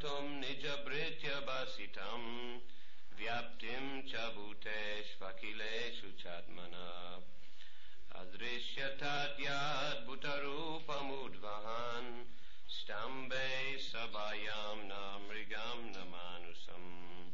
Gatum Nijabritya Basitam Vyaptim Chabhutesh Vakileshu Chatmana Adrishyatat Yad Bhutarupamudvahan Stambe Sabayam Namrigam Namanusam.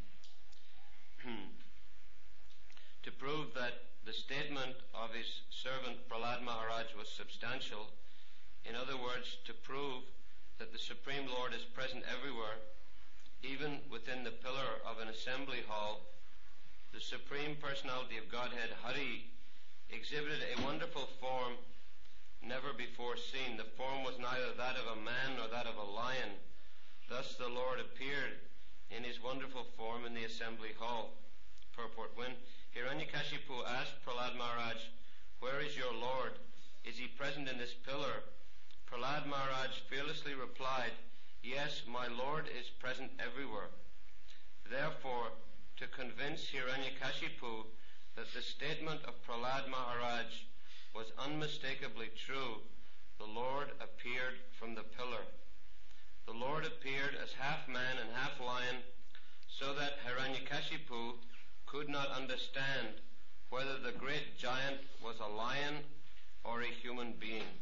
To prove that the statement of his servant Prahlad Maharaj was substantial, in other words, to prove that the Supreme Lord is present everywhere, even within the pillar of an assembly hall, the Supreme Personality of Godhead, Hari, exhibited a wonderful form never before seen. The form was neither that of a man nor that of a lion. Thus the Lord appeared in his wonderful form in the assembly hall. Purport: when Hiranyakashipu asked Prahlad Maharaj, "Where is your Lord? Is he present in this pillar?" Prahlad Maharaj fearlessly replied, "Yes, my Lord is present everywhere." Therefore, to convince Hiranyakashipu that the statement of Prahlad Maharaj was unmistakably true, the Lord appeared from the pillar. The Lord appeared as half man and half lion, so that Hiranyakashipu could not understand whether the great giant was a lion or a human being.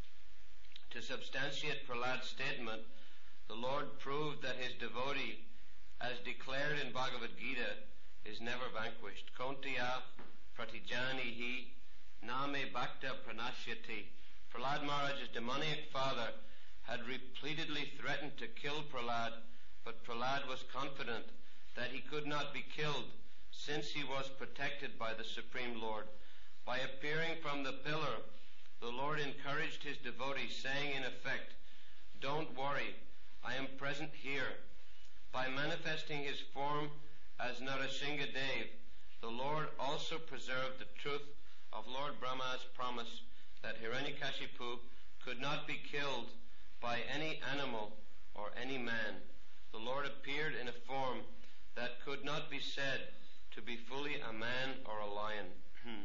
To substantiate Prahlad's statement, the Lord proved that his devotee, as declared in Bhagavad Gita, is never vanquished. Kaunteya pratijanihi name bhakta pranashyati. Prahlad Maharaj's demoniac father had repeatedly threatened to kill Prahlad, but Prahlad was confident that he could not be killed, since he was protected by the Supreme Lord. By appearing from the pillar, the Lord encouraged his devotee, saying in effect, "Don't worry, I am present here." By manifesting his form as Narasingha Dev, the Lord also preserved the truth of Lord Brahma's promise that Hiranyakashipu could not be killed by any animal or any man. The Lord appeared in a form that could not be said to be fully a man or a lion.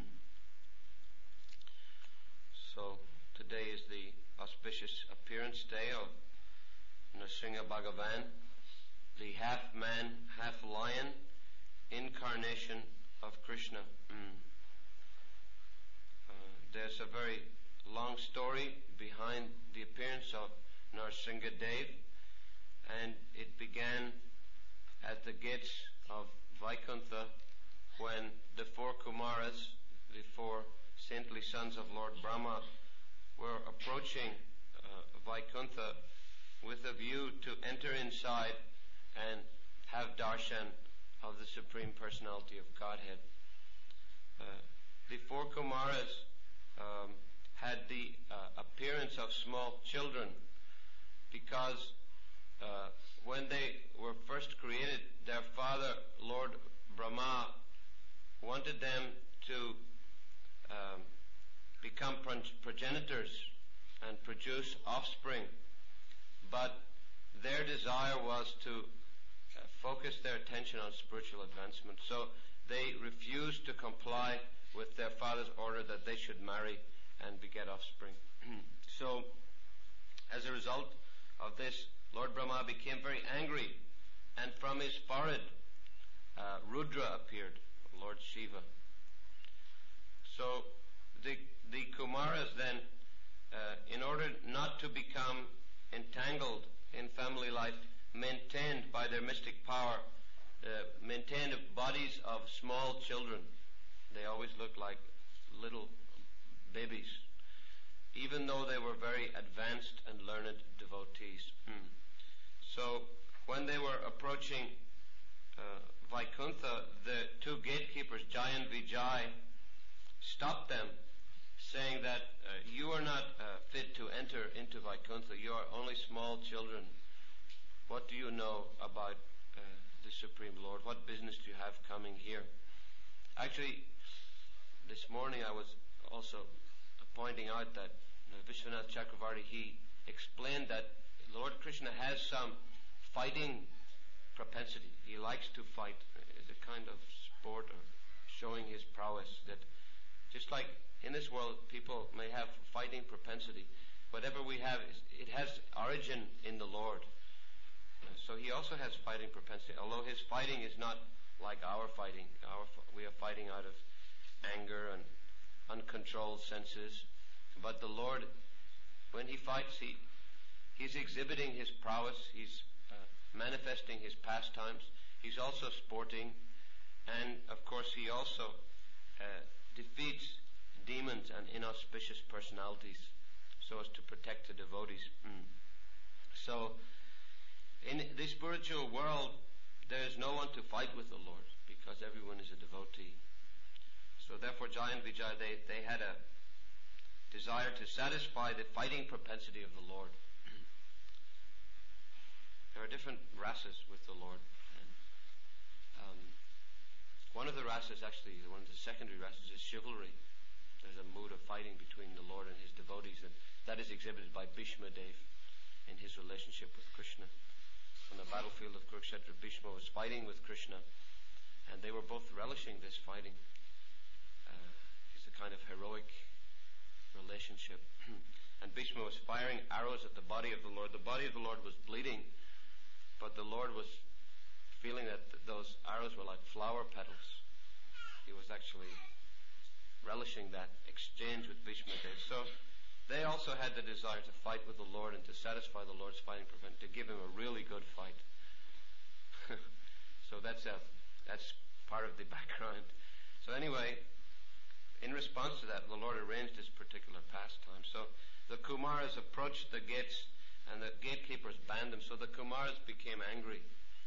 So today is the auspicious appearance day of Nrsimha Bhagavan, the half man, half lion incarnation of Krishna. There's a very long story behind the appearance of Nrsimha Dev, and it began at the gates of Vaikuntha when the four Kumaras, the four saintly sons of Lord Brahma, were approaching Vaikuntha with a view to enter inside and have darshan of the Supreme Personality of Godhead. The four Kumaras had the appearance of small children because when they were first created, their father, Lord Brahma, wanted them to become progenitors and produce offspring, but their desire was to focus their attention on spiritual advancement. So they refused to comply with their father's order that they should marry and beget offspring. So as a result of this, Lord Brahma became very angry, and from his forehead Rudra appeared, Lord Shiva. So the Kumaras then, in order not to become entangled in family life, maintained by their mystic power, maintained bodies of small children. They always looked like little babies, even though they were very advanced and learned devotees. So when they were approaching Vaikuntha, the two gatekeepers, Jai and Vijay, stopped them, saying that you are not fit to enter into Vaikuntha. You are only small children. What do you know about the Supreme Lord? What business do you have coming here? Actually, this morning I was also pointing out that Vishwanath Chakravarti, he explained that Lord Krishna has some fighting propensity. He likes to fight. It's a kind of sport or showing his prowess, that just like in this world people may have fighting propensity, whatever we have, it has origin in the Lord. So he also has fighting propensity, although his fighting is not like our fighting. We are fighting out of anger and uncontrolled senses. But the Lord, when he fights, he's exhibiting his prowess. He's manifesting his pastimes. He's also sporting. And, of course, he also defeats demons and inauspicious personalities so as to protect the devotees. So, in the spiritual world, there is no one to fight with the Lord because everyone is a devotee. So therefore, Jai and Vijay, they had a desire to satisfy the fighting propensity of the Lord. There are different rasas with the Lord. And one of the rasas, actually, one of the secondary rasas, is chivalry. There's a mood of fighting between the Lord and his devotees, and that is exhibited by Bhishma Dev in his relationship with Krishna. On the battlefield of Kurukshetra, Bhishma was fighting with Krishna, and they were both relishing this fighting. It's a kind of heroic relationship. And Bhishma was firing arrows at the body of the Lord. The body of the Lord was bleeding, but the Lord was feeling that those arrows were like flower petals. He was actually relishing that exchange with Bhishma Dev. So they also had the desire to fight with the Lord and to satisfy the Lord's fighting propensity, to give him a really good fight. So that's part of the background. So anyway, in response to that, the Lord arranged this particular pastime. So the Kumaras approached the gates, and the gatekeepers banned them. So the Kumaras became angry.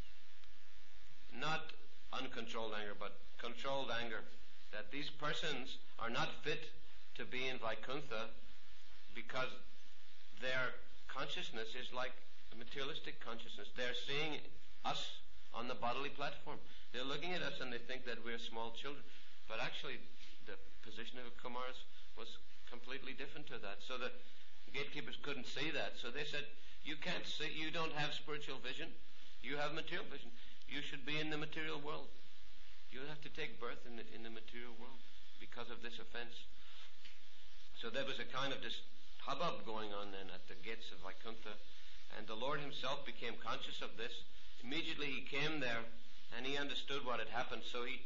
Not uncontrolled anger, but controlled anger. That these persons are not fit to be in Vaikuntha because their consciousness is like a materialistic consciousness. They're seeing us on the bodily platform. They're looking at us and they think that we're small children. But actually, the position of the Kumaras was completely different to that. So the gatekeepers couldn't see that. So they said, you can't see, you don't have spiritual vision. You have material vision. You should be in the material world. You have to take birth in the material world because of this offense. So there was a kind of this hubbub going on then at the gates of Vaikuntha. And the Lord himself became conscious of this. Immediately he came there and he understood what had happened. So he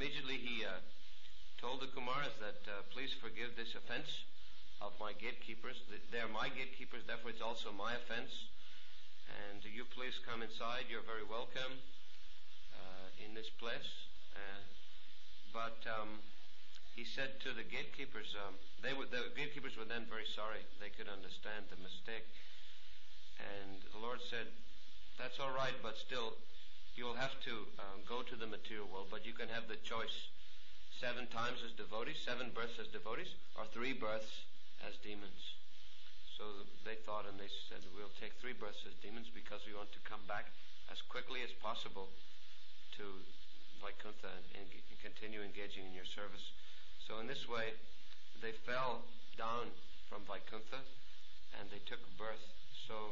told the Kumaras that please forgive this offense of my gatekeepers. They're my gatekeepers, therefore it's also my offense. And you please come inside. You're very welcome in this place. But he said to the gatekeepers, the gatekeepers were then very sorry. They could understand the mistake. And the Lord said, that's all right, but still, you'll have to go to the material world, but you can have the choice 7 times as devotees, 7 births as devotees, or 3 births as demons. So they thought, and they said, we'll take 3 births as demons because we want to come back as quickly as possible to Vaikuntha and continue engaging in your service. So in this way, they fell down from Vaikuntha and they took birth. So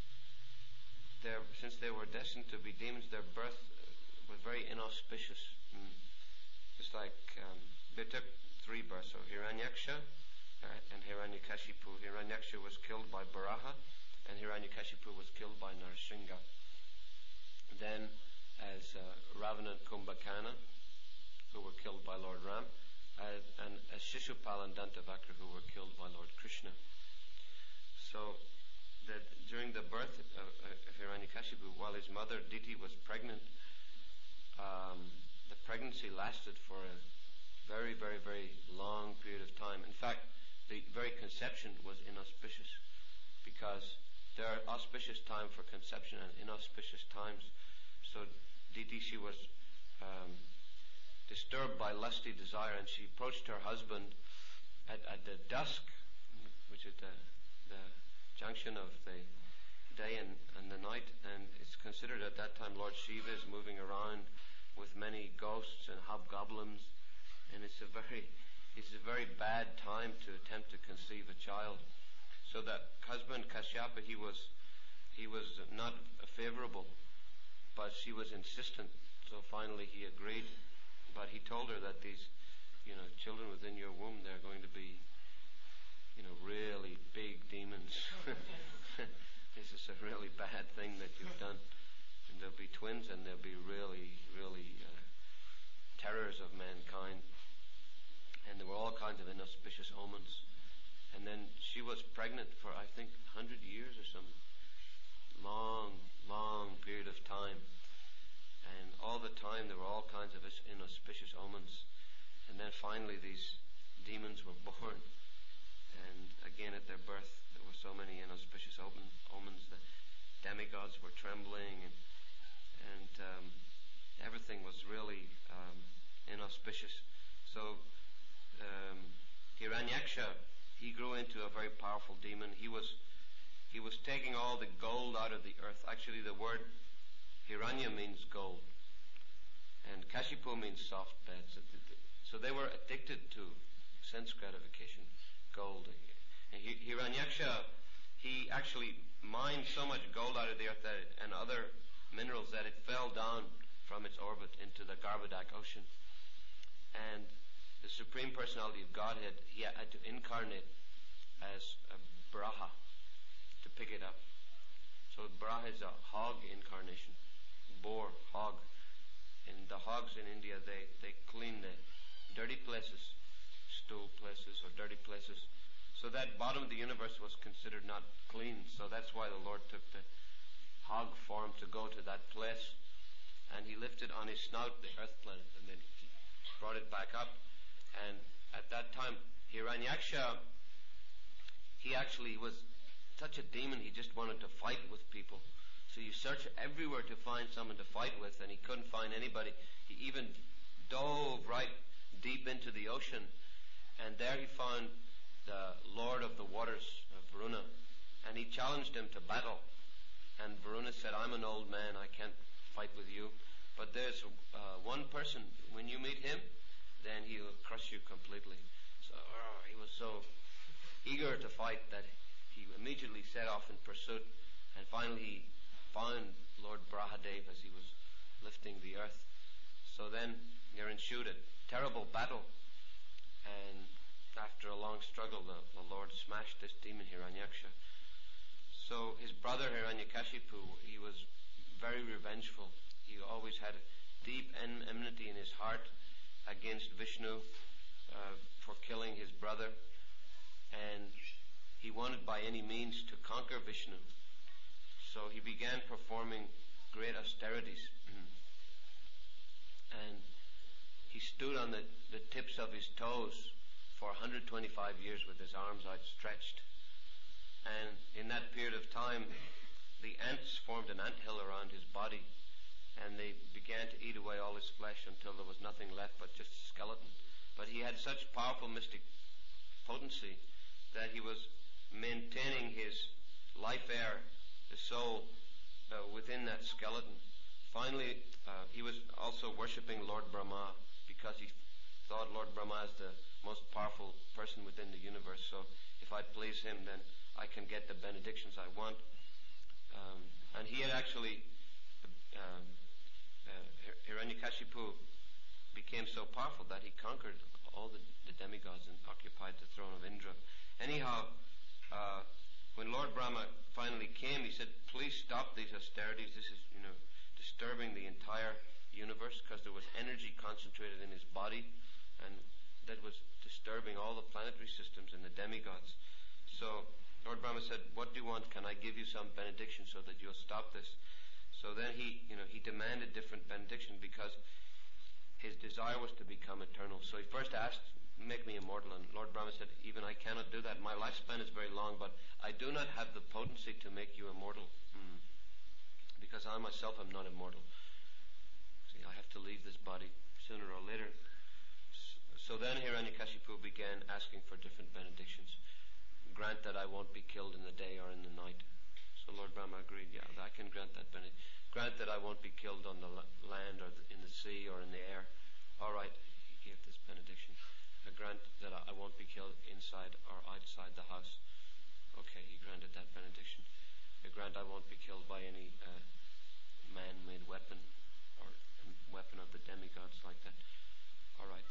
since they were destined to be demons, their birth was very inauspicious. It's like they took 3 births. So Hiranyaksha and Hiranyakashipu. Hiranyaksha was killed by Baraha and Hiranyakashipu was killed by Narasingha. Then as Ravana and Kumbhakana, who were killed by Lord Ram, and as Shishupal and Dantavakra, who were killed by Lord Krishna. So that during the birth of Hiranyakashipu, while his mother Diti was pregnant, the pregnancy lasted for a very, very, very long period of time. In fact, the very conception was inauspicious because there are auspicious times for conception and inauspicious times. So Diti, she was disturbed by lusty desire, and she approached her husband at the dusk, which is the junction of the day and the night, and it's considered at that time Lord Shiva is moving around with many ghosts and hobgoblins, and it's a very bad time to attempt to conceive a child. So that husband Kashyapa, he was not favorable, but she was insistent. So finally he agreed, but he told her that these, children within your womb, they're going to be, really big demons. This is a really bad thing that you've done. they'll be twins, and they'll be really, really terrors of mankind. And there were all kinds of inauspicious omens. And then she was pregnant for, I think, 100 years or some long, long period of time. And all the time there were all kinds of inauspicious omens. And then finally these demons were born. And again at their birth there were so many inauspicious omens. The demigods were trembling, and everything was really inauspicious. So Hiranyaksha, he grew into a very powerful demon. He was taking all the gold out of the earth. Actually, the word Hiranya means gold, and Kashipu means soft beds. So they were addicted to sense gratification, gold. And Hiranyaksha, he actually mined so much gold out of the earth and other minerals that it fell down from its orbit into the Garbodak ocean. And the Supreme Personality of Godhead, he had to incarnate as a Braha to pick it up. So Braha is a hog incarnation, boar, hog. And the hogs in India, they clean the dirty places, stool places or dirty places. So that bottom of the universe was considered not clean. So that's why the Lord took the hog form to go to that place. And he lifted on his snout the earth planet, and then he brought it back up. And at that time, Hiranyaksha, he actually was such a demon, he just wanted to fight with people. So you search everywhere to find someone to fight with, and he couldn't find anybody. He even dove right deep into the ocean, and there he found the Lord of the Waters, Varuna, and he challenged him to battle. And Varuna said, I'm an old man, I can't fight with you, but there's one person, when you meet him, then he'll crush you completely. So he was so eager to fight that he immediately set off in pursuit, and finally he found Lord Brahadev as he was lifting the earth. So then there ensued a terrible battle, and after a long struggle the Lord smashed this demon Hiranyaksha. So his brother Hiranyakashipu, he was very revengeful. He always had deep enmity in his heart against Vishnu for killing his brother, and he wanted by any means to conquer Vishnu. So he began performing great austerities, and he stood on the tips of his toes for 125 years with his arms outstretched. And in that period of time, the ants formed an anthill around his body, and they began to eat away all his flesh until there was nothing left but just a skeleton. But he had such powerful mystic potency that he was maintaining his life air, the soul, within that skeleton. Finally, he was also worshipping Lord Brahma, because he thought Lord Brahma is the most powerful person within the universe. So if I please him, then I can get the benedictions I want. And he had actually, Hiranyakashipu became so powerful that he conquered all the demigods and occupied the throne of Indra. Anyhow, when Lord Brahma finally came, he said, please stop these austerities. This is, disturbing the entire universe, because there was energy concentrated in his body, and that was disturbing all the planetary systems and the demigods. So Lord Brahma said, what do you want? Can I give you some benediction so that you'll stop this? So then he demanded different benediction, because his desire was to become eternal. So he first asked, make me immortal. And Lord Brahma said, even I cannot do that. My lifespan is very long, but I do not have the potency to make you immortal. Because I myself am not immortal. See, I have to leave this body sooner or later. So then Hiranyakashipu began asking for different benedictions. Grant that I won't be killed in the day or in the night. So Lord Brahma agreed, yeah, I can grant that benediction. Grant that I won't be killed on the land or in the sea or in the air. All right, he gave this benediction. Grant that I won't be killed inside or outside the house. Okay, he granted that benediction. Grant I won't be killed by any man-made weapon or weapon of the demigods like that. All right.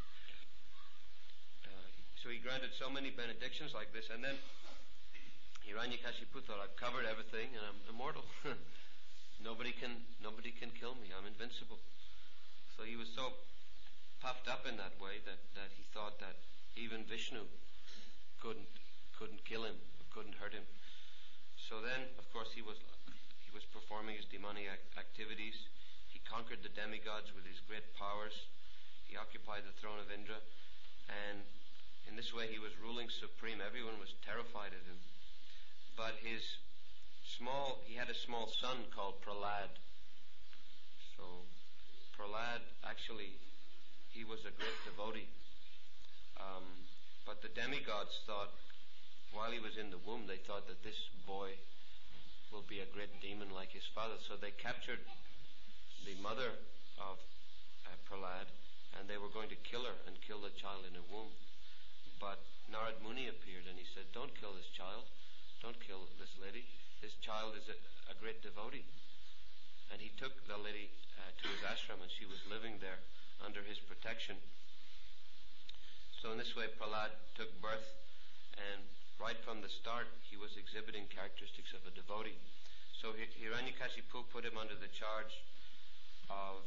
So he granted so many benedictions like this, and then Hiranyakashipu thought, I've covered everything and I'm immortal. nobody can kill me. I'm invincible. So he was so puffed up in that way that he thought that even Vishnu couldn't kill him, couldn't hurt him. So then, of course, he was performing his demonic activities. He conquered the demigods with his great powers. He occupied the throne of Indra, and in this way he was ruling supreme. Everyone was terrified of him. But he had a small son called Prahlad. So Prahlad, actually, he was a great devotee. But the demigods thought, while he was in the womb, they thought that this boy will be a great demon like his father. So they captured the mother of Prahlad, and they were going to kill her and kill the child in her womb. But Narad Muni appeared and he said, don't kill this child. Don't kill this lady. This child is a great devotee. And he took the lady to his ashram, and she was living there under his protection. So in this way Prahlad took birth, and right from the start he was exhibiting characteristics of a devotee. So Hiranyakashipu put him under the charge of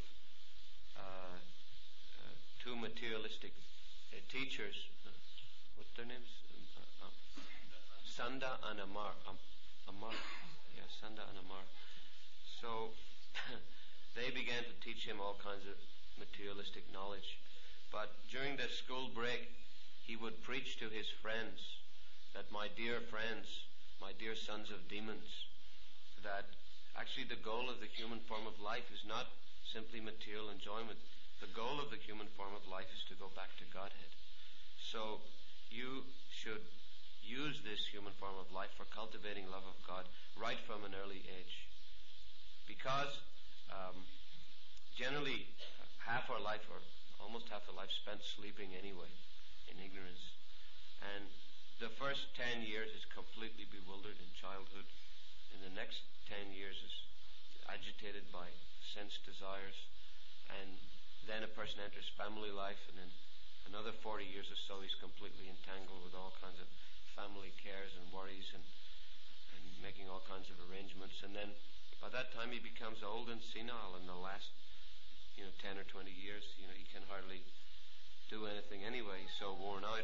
two materialistic teachers. What's their names? Sanda and Amar. Sanda and Amar. So they began to teach him all kinds of materialistic knowledge. But during the school break, he would preach to his friends that, my dear friends, my dear sons of demons, that actually the goal of the human form of life is not simply material enjoyment. The goal of the human form of life is to go back to Godhead. So you should use this human form of life for cultivating love of God right from an early age. Because generally half our life, or almost half the life, spent sleeping anyway, in ignorance. And the first 10 years is completely bewildered in childhood. And the next 10 years is agitated by sense desires. And then a person enters family life, and then another 40 years or so he's completely entangled with all kinds of family cares and worries and making all kinds of arrangements. And then by that time he becomes old and senile. In the last 10 or 20 years, he can hardly do anything anyway. He's so worn out.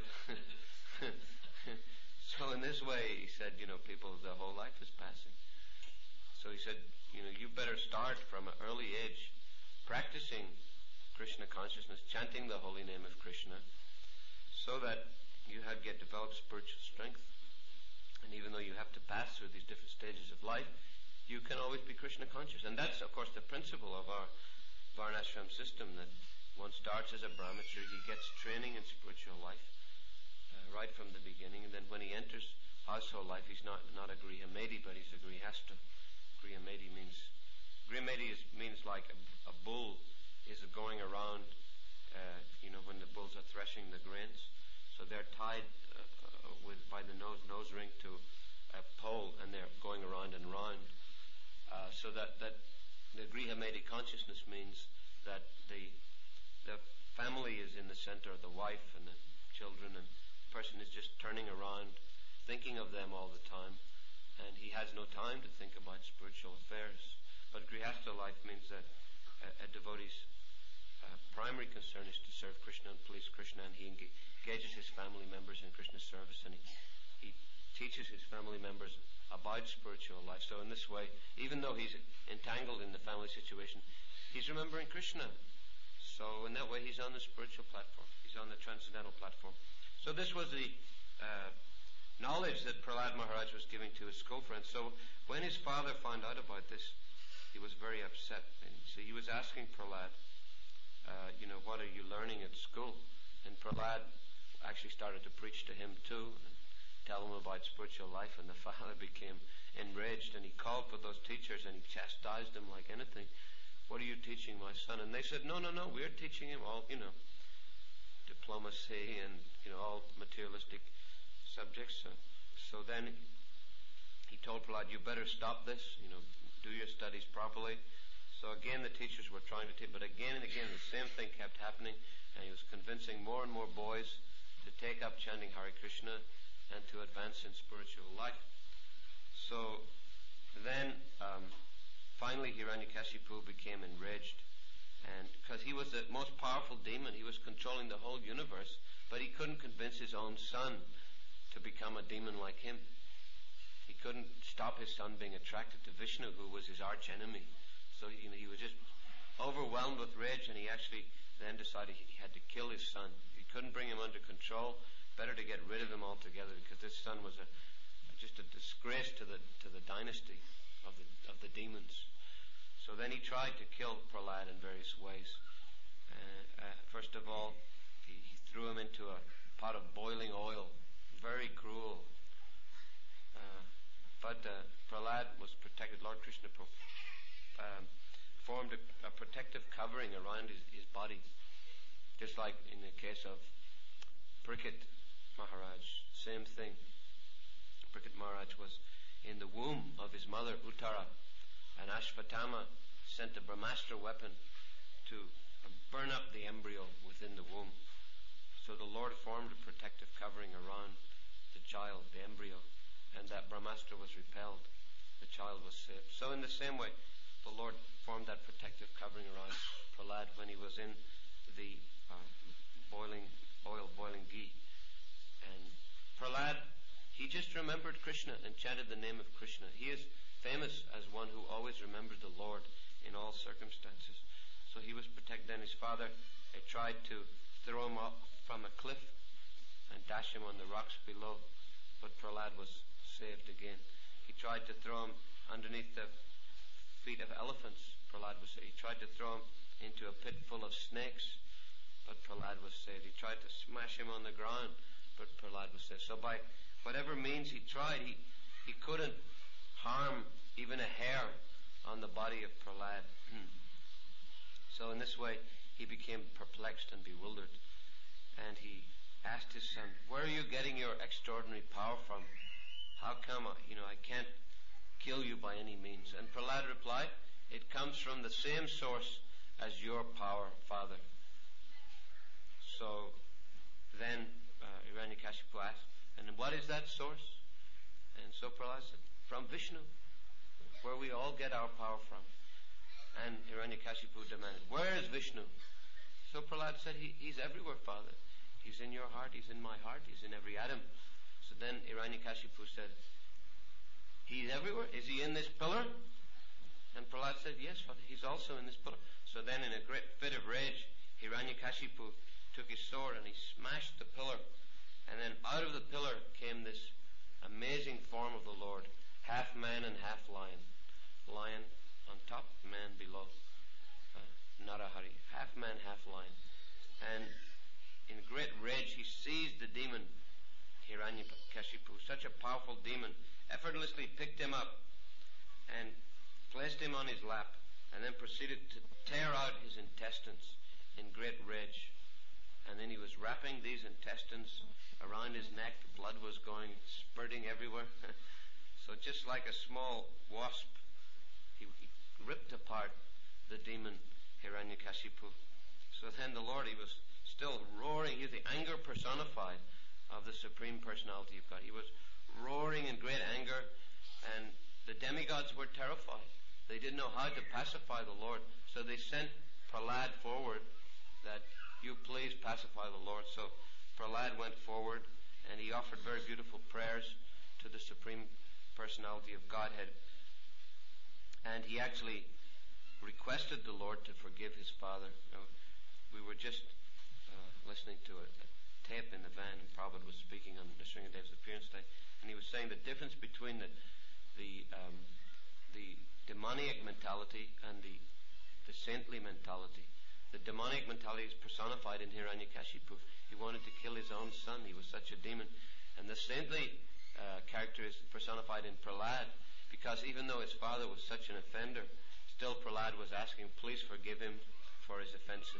So in this way, he said, people, the whole life is passing. So he said, you better start from an early age practicing Krishna consciousness, chanting the holy name of Krishna, so that you get developed spiritual strength. And even though you have to pass through these different stages of life, you can always be Krishna conscious. And that's, of course, the principle of our Varnashram system, that one starts as a brahmachari, he gets training in spiritual life right from the beginning, and then when he enters household life, he's not a Grihamedi, but he's a Grihastha. Grihamedi means like a bull is going around, when the bulls are threshing the grains. So they're tied by the nose ring to a pole, and they're going around and round. So that the Grihamedi consciousness means that the family is in the center, of the wife and the children, and the person is just turning around, thinking of them all the time, and he has no time to think about spiritual affairs. But Grihastha life means that a devotee's primary concern is to serve Krishna and please Krishna, and he engages his family members in Krishna's service, and he teaches his family members about spiritual life. So in this way, even though he's entangled in the family situation, he's remembering Krishna. So in that way, he's on the spiritual platform. He's on the transcendental platform. So this was the knowledge that Prahlad Maharaj was giving to his school friends. So when his father found out about this, he was very upset. And so he was asking Prahlad, what are you learning at school? And Prahlad actually started to preach to him too, and tell him about spiritual life, and the father became enraged, and he called for those teachers and he chastised them like anything. What are you teaching my son? And they said, no, we're teaching him all, diplomacy and, all materialistic subjects. So then he told Prahlad, you better stop this, do your studies properly. So again the teachers were trying to teach, but again and again the same thing kept happening, and he was convincing more and more boys to take up chanting Hare Krishna and to advance in spiritual life. So then finally Hiranyakashipu became enraged. And because he was the most powerful demon, he was controlling the whole universe, but he couldn't convince his own son to become a demon like him. He couldn't stop his son being attracted to Vishnu, who was his arch enemy. So he was just overwhelmed with rage, and he actually then decided he had to kill his son. He couldn't bring him under control. Better to get rid of him altogether, because this son was just a disgrace to the dynasty of the demons. So then he tried to kill Prahlad in various ways. First of all, he threw him into a pot of boiling oil. Very cruel. But Prahlad was protected. Lord Krishna formed a protective covering around his body. Just like in the case of Parikshit Maharaj. Same thing. Parikshit Maharaj was in the womb of his mother Uttara, and Ashvatthama sent a Brahmastra weapon to burn up the embryo within the womb. So the Lord formed a protective covering around the child, the embryo, and that Brahmastra was repelled. The child was saved. So in the same way, the Lord formed that protective covering around Prahlad when he was in the boiling ghee. And Prahlad, he just remembered Krishna and chanted the name of Krishna. He is famous as one who always remembered the Lord in all circumstances. So he was protected. Then his father tried to throw him off from a cliff and dash him on the rocks below, but Prahlad was saved again. He tried to throw him underneath the feet of elephants. Prahlad was saved. He tried to throw him into a pit full of snakes, but Prahlad was saved. He tried to smash him on the ground, but Prahlad was saved. So by whatever means he tried, he couldn't harm even a hair on the body of Prahlad. So in this way, he became perplexed and bewildered. And he asked his son, "Where are you getting your extraordinary power from? How come I can't kill you by any means?" And Prahlad replied, "It comes from the same source as your power, father." So then Hiranyakashipu asked, "And what is that source?" And so Prahlad said, "From Vishnu, where we all get our power from." And Hiranyakashipu demanded, "Where is Vishnu?" So Prahlad said, He's everywhere, father. He's in your heart, he's in my heart, he's in every atom." So then Hiranyakashipu said, "He's everywhere? Is he in this pillar?" And Prahlad said, "Yes, father, he's also in this pillar." So then in a great fit of rage, Hiranyakashipu took his sword and he smashed the pillar. And then out of the pillar came this amazing form of the Lord, half man and half lion. Lion on top, man below. Narahari, half man, half lion. And in great rage, he seized the demon Hiranyakashipu, such a powerful demon, effortlessly picked him up and placed him on his lap, and then proceeded to tear out his intestines in great rage. And then he was wrapping these intestines around his neck. Blood was going, spurting everywhere. So just like a small wasp, he ripped apart the demon Hiranyakashipu. So then the Lord, he was still roaring. He was the anger personified of the Supreme Personality of God. He was roaring in great anger, and the demigods were terrified. They didn't know how to pacify the Lord, so they sent Prahlad forward that, "You please pacify the Lord." So Prahlad went forward, and he offered very beautiful prayers to the Supreme Personality of Godhead. And he actually requested the Lord to forgive his father. We were just listening to a tape in the van, and Prabhupada was speaking on Nrsingadev's appearance day, and he was saying the difference between the demoniac mentality and the saintly mentality. The demoniac mentality is personified in Hiranyakashipu. He wanted to kill his own son. He was such a demon. And the saintly character is personified in Prahlad, because even though his father was such an offender, still Prahlad was asking, "Please forgive him for his offenses."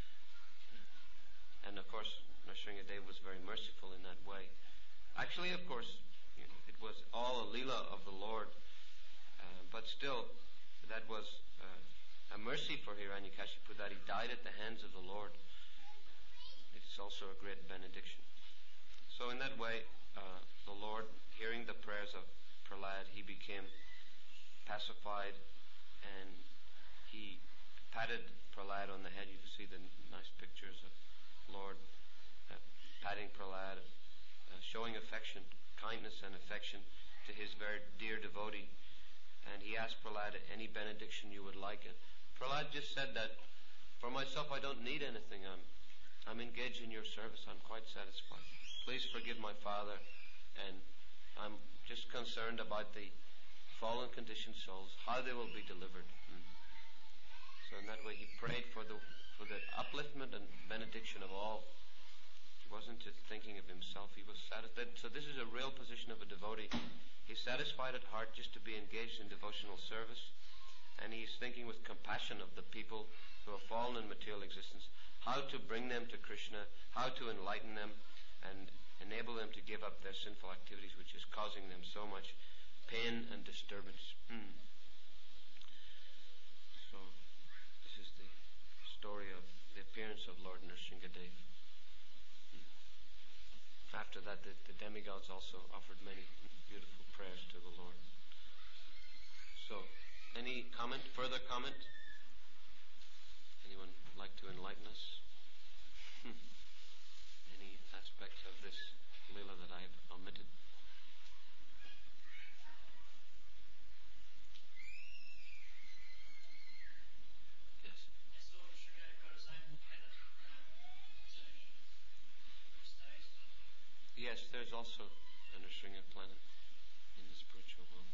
And of course, Nrsingadev was very merciful in that way. Actually, of course, it was all a leela of the Lord, but still, that was a mercy for Hiranyakashipu that he died at the hands of the Lord. It's also a great benediction. So in that way, the Lord, hearing the prayers of Prahlad, he became pacified, and he patted Prahlad on the head. You can see the nice pictures of Lord patting Prahlad, showing affection, kindness and affection to his very dear devotee. And he asked Prahlad any benediction you would like. And Prahlad just said that, for myself, I don't need anything. I'm engaged in your service. I'm quite satisfied. Please forgive my father, and I'm just concerned about the fallen conditioned souls, how they will be delivered. So in that way, he prayed for the upliftment and benediction of all. He wasn't just thinking of himself. He was satisfied. So this is a real position of a devotee. He's satisfied at heart just to be engaged in devotional service, and he's thinking with compassion of the people who have fallen in material existence, how to bring them to Krishna, how to enlighten them, and enable them to give up their sinful activities, which is causing them so much pain and disturbance. So this is the story of the appearance of Lord Nrsingadev. After that, the demigods also offered many beautiful prayers to the Lord. So, any comment, further comment? Anyone like to enlighten us? Any aspects of this Leela that I have omitted? Yes. Yes, there's also a Nrsinga planet in the spiritual world.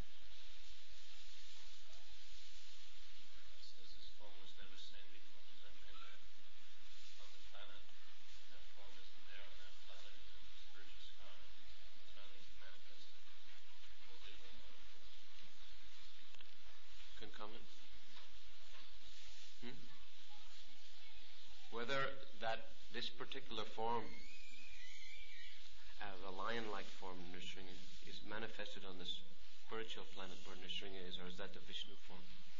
It says this form was never seen before. Does that mean that on the planet, that form isn't there on that planet in the spiritual sky? It's only manifested for Leela? Can comment? Whether this particular form, the lion-like form Nrsinga, is manifested on the spiritual planet where Nrsinga is, or is that the Vishnu form?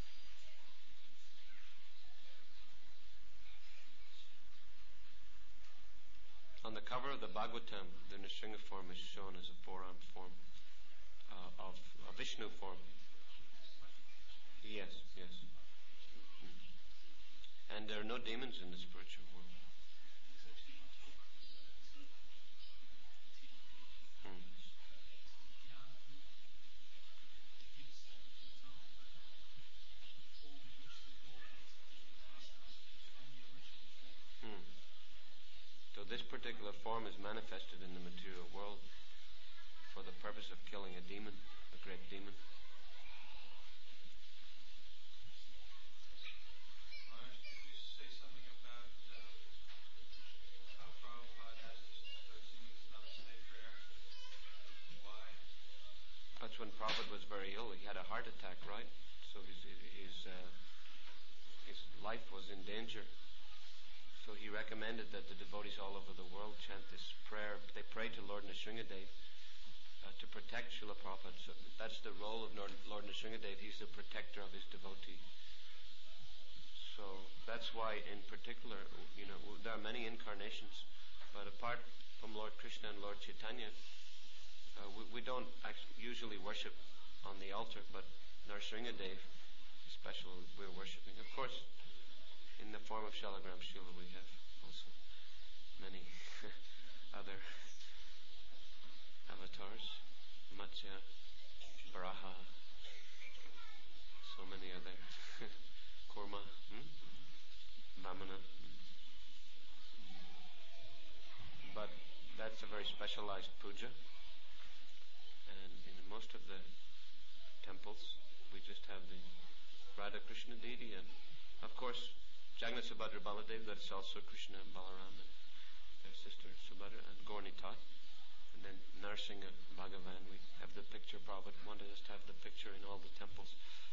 On the cover of the Bhagavatam, the Nrsinga form is shown as a four-armed form of a Vishnu form. Yes. And there are no demons in the spiritual world. So this particular form is manifested in the material world for the purpose of killing a demon, a great demon. Maharaj, could you say something about how Prabhupada has to start singing this Namaste prayer? Why? That's when Prabhupada was very ill. He had a heart attack, right? So his life was in danger. So he recommended that the devotees all over the world chant this prayer. They pray to Lord Nrsingadev to protect Srila Prabhupada. So that's the role of Lord Nrsingadev. He's the protector of his devotee. So that's why, in particular, there are many incarnations, but apart from Lord Krishna and Lord Chaitanya, we don't usually worship on the altar, but Nrsingadev, especially, we're worshipping. Of course, in the form of Shalagram Shila, we have also many other avatars, Matsya, Varaha, so many other, Kurma, Vamana. But that's a very specialized puja, and in most of the temples, we just have the Radha Krishna deity, and of course, Jagannath Subhadra Baladev, that's also Krishna and Balaram and their sister Subhadra, and Gaur Nitai. And then Nrsinga Bhagavan, we have the picture. Prabhupada wanted us to have the picture in all the temples.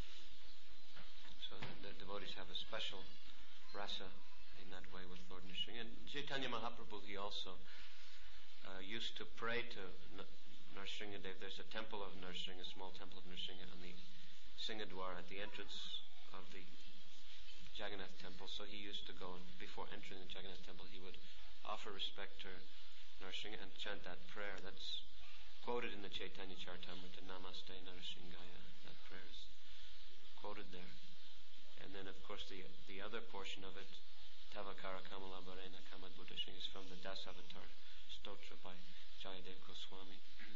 So the devotees have a special rasa in that way with Lord Nrsinga. And Chaitanya Mahaprabhu, he also used to pray to Nrsingadev. There's a temple of Nrsinga, a small temple of Nrsinga on the Singadwar at the entrance of the Jagannath temple. So he used to go, and before entering the Jagannath temple, he would offer respect to Nrsinga and chant that prayer. That's quoted in the Chaitanya Charitamrita, Namaste Narsingaya. That prayer is quoted there. And then, of course, the other portion of it, Tavakara Kamala Bharena Kamad Buddha Singh, is from the Dasavatar Stotra by Jayadev Goswami.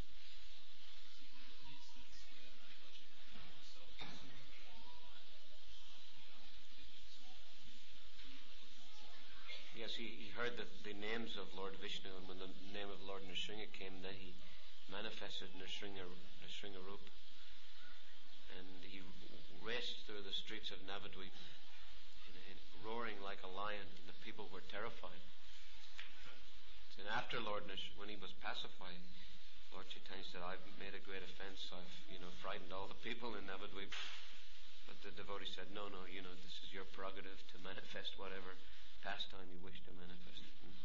Yes, he heard the names of Lord Vishnu, and when the name of Lord Nrsimha came, then he manifested Nrsimha Rup, and he raced through the streets of Navadvip, roaring like a lion, and the people were terrified. And after when he was pacified, Lord Chaitanya said, "I've made a great offense. I've, frightened all the people in Navadvip." But the devotee said, "No, this is your prerogative to manifest whatever pastime you wish to manifest."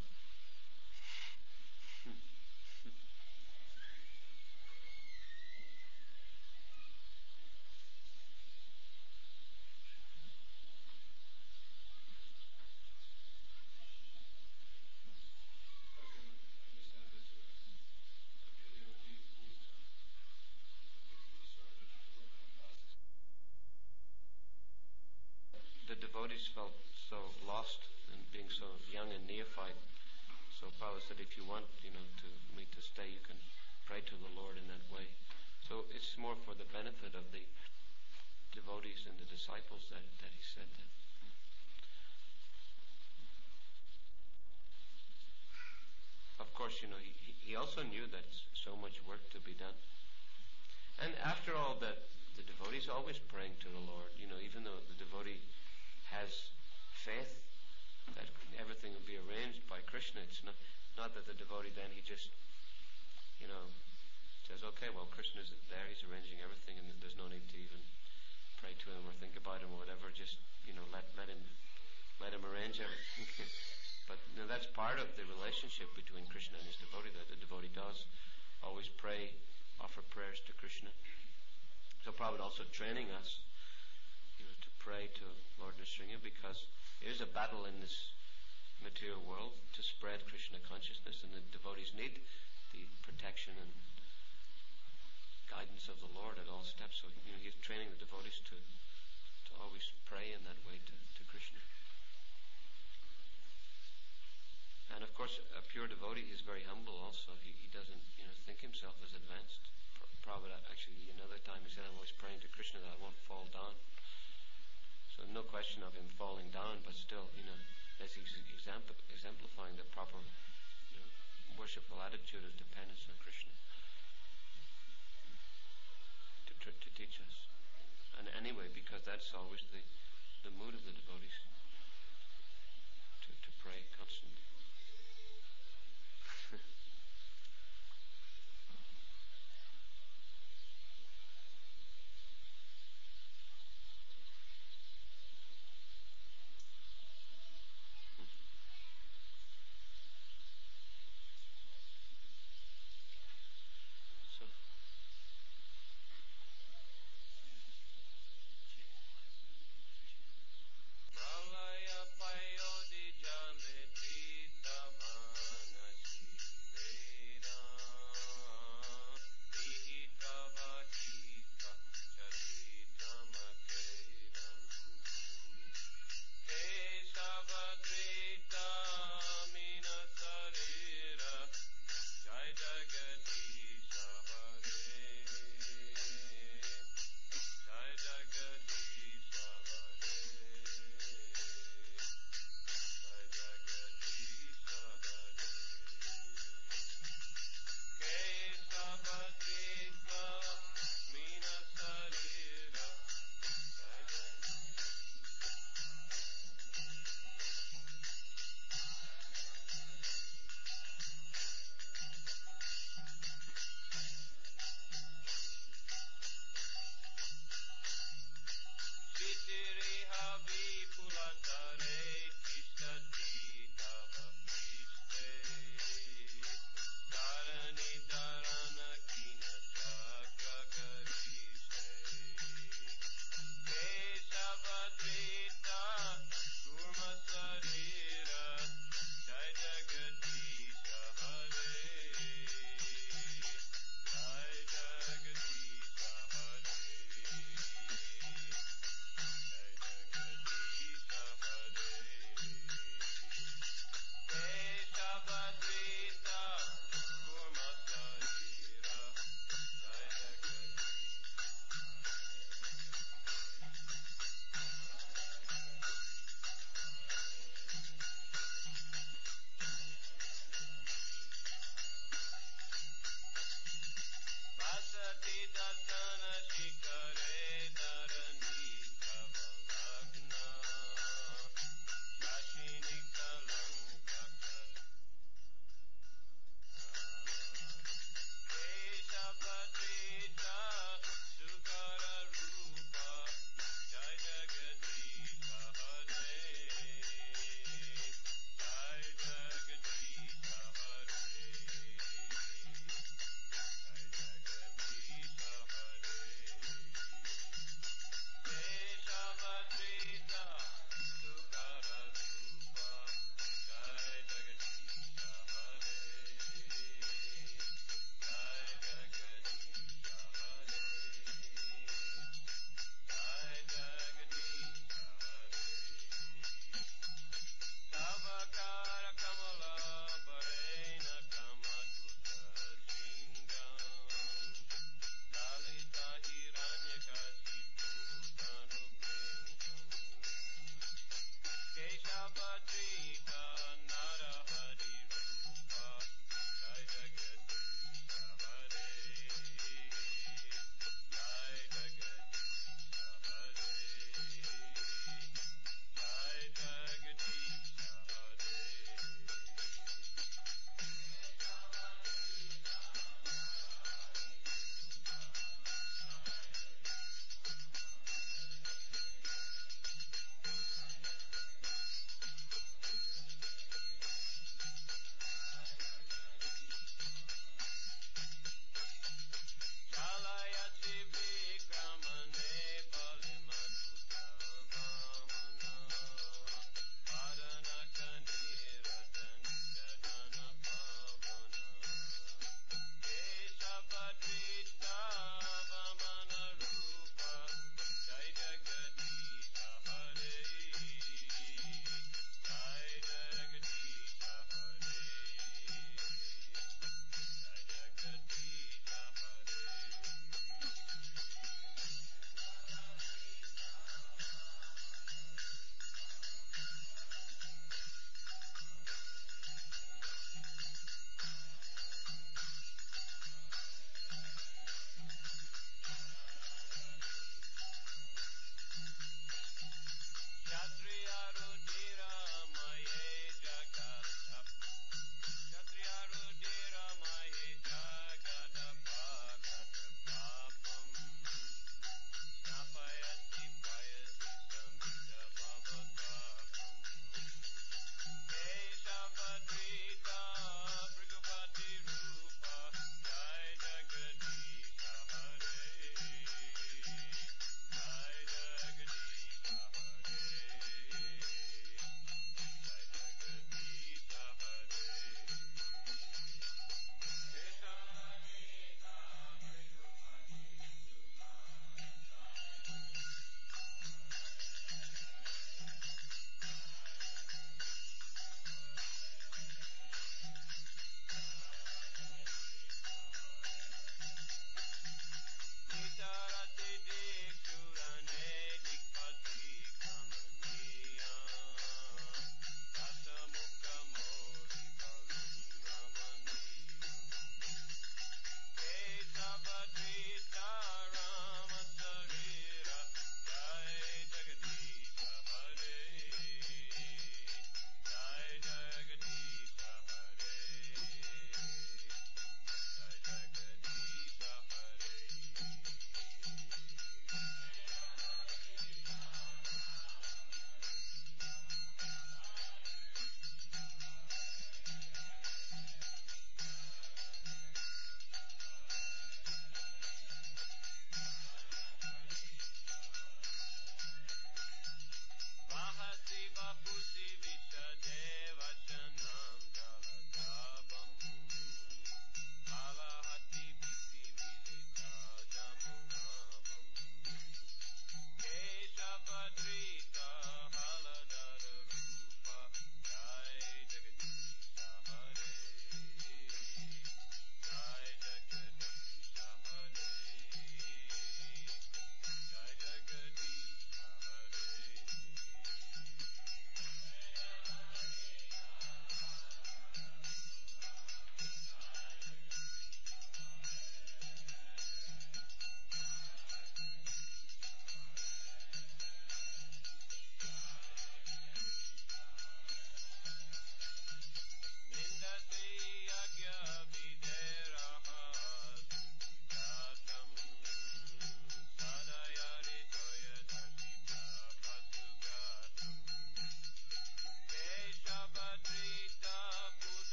The devotees felt so lost and being so young and neophyte. So Prabhupada said, if you want, me to stay, you can pray to the Lord in that way. So it's more for the benefit of the devotees and the disciples that he said that. Of course, he also knew that so much work to be done. And after all, that the devotee is always praying to the Lord. Even though the devotee has faith that everything will be arranged by Krishna, it's not that the devotee then he just, says, okay, well, Krishna is there, he's arranging everything, and there's no need to even pray to him or think about him or whatever. Just let him arrange everything. But that's part of the relationship between Krishna and his devotee, that the devotee does always pray, offer prayers to Krishna. So Prabhupada also training us, to pray to Lord Nrsimha, because it is a battle in this material world to spread Krishna consciousness, and the devotees need the protection and guidance of the Lord at all steps. So he's training the devotees to always pray in that way to Krishna. And of course, a pure devotee is very humble also. He doesn't think himself as advanced. Prabhupada actually another time he said, I'm always praying to Krishna that I won't fall down. So no question of him falling down, but still, as he's exemplifying the proper worshipful attitude of dependence on Krishna to teach us. And anyway, because that's always the mood of the devotees.